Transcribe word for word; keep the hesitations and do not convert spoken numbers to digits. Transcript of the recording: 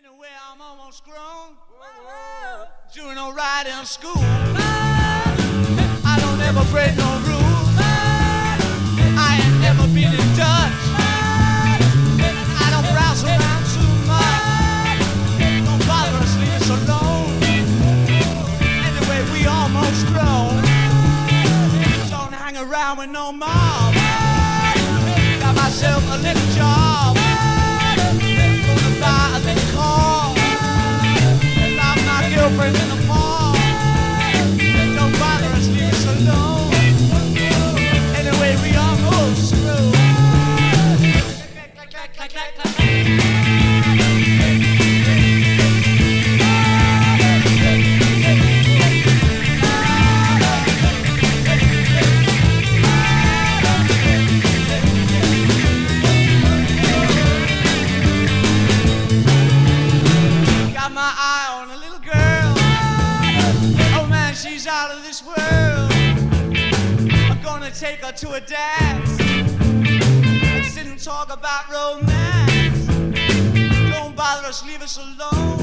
Anyway, I'm almost grown. Whoa. Doing alright in school. I don't ever break no rules. I ain't never been in Dutch. I don't browse around too much. Don't bother us, leave us alone. Anyway, we almost grown. Don't hang around with no mob. Got myself a little job. Gonna buy a little car. Lock my girlfriend in the park. Don't bother us, leave us alone. Anyway, we almost through. Clack, clack, clack, clack, clack, got my eye on a little girl. Oh man, she's out of this world. I'm gonna take her to a dance and sit and talk about romance. Don't bother us, leave us alone.